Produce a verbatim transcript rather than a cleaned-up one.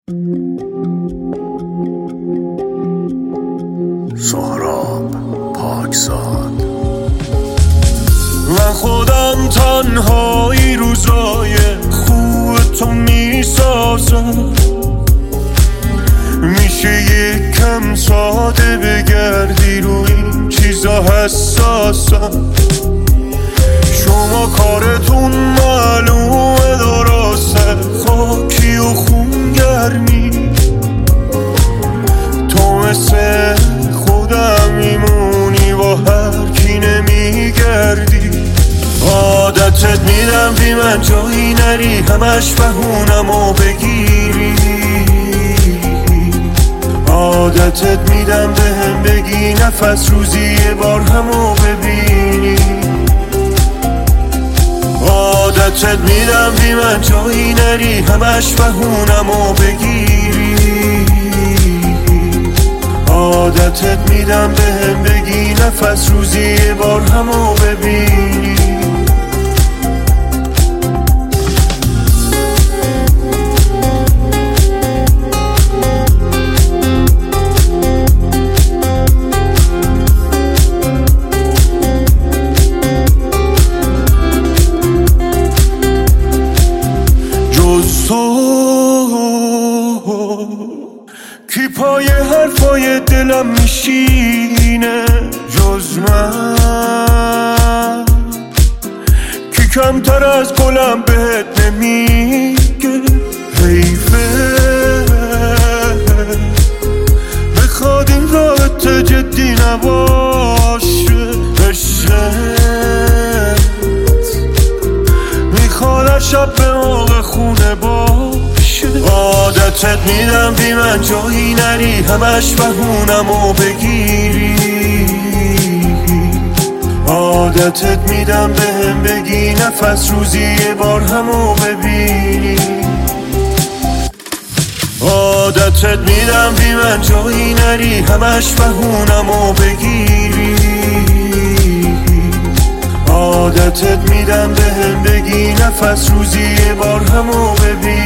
سهراب پاکزاد. من خودم تنهایی روزای خوب تو میسازم، میشه یکم ساده بگردی روی این چیزا حساسم. شما کارتون معلومه درسته، خاکی و خونگرمی، تو مثل خودم میمونی با هر کی نمیگردی. عادتت میدم بی من جایی نری، همش بهونم و بگیری. عادتت میدم به هم بگی نفس روزی یه بار همو ببینی. عادتت میدم بی من جایی نری، همش بهونم و بگیری. عادتت میدم به هم بگی نفس روزی یه بار همو ببینی. جز تو کی پای حرفای دلم میشینه، جز من کی کمتر از گلم بهت نمیگه. حیفه بخواد این رابطه جدی نباشه، عشقت میخواد هر شب به موقع خونه باشه. عادتت میدم بی من جایی نری، همش بهونم و بگیری. عادتت میدم به هم بگی نفس روزی یه بار همو ببینی. عادتت میدم بی من جایی نری، همش بهونم و بگیری. عادتت میدم به هم بگی نفس روزی یه بار همو ببینی.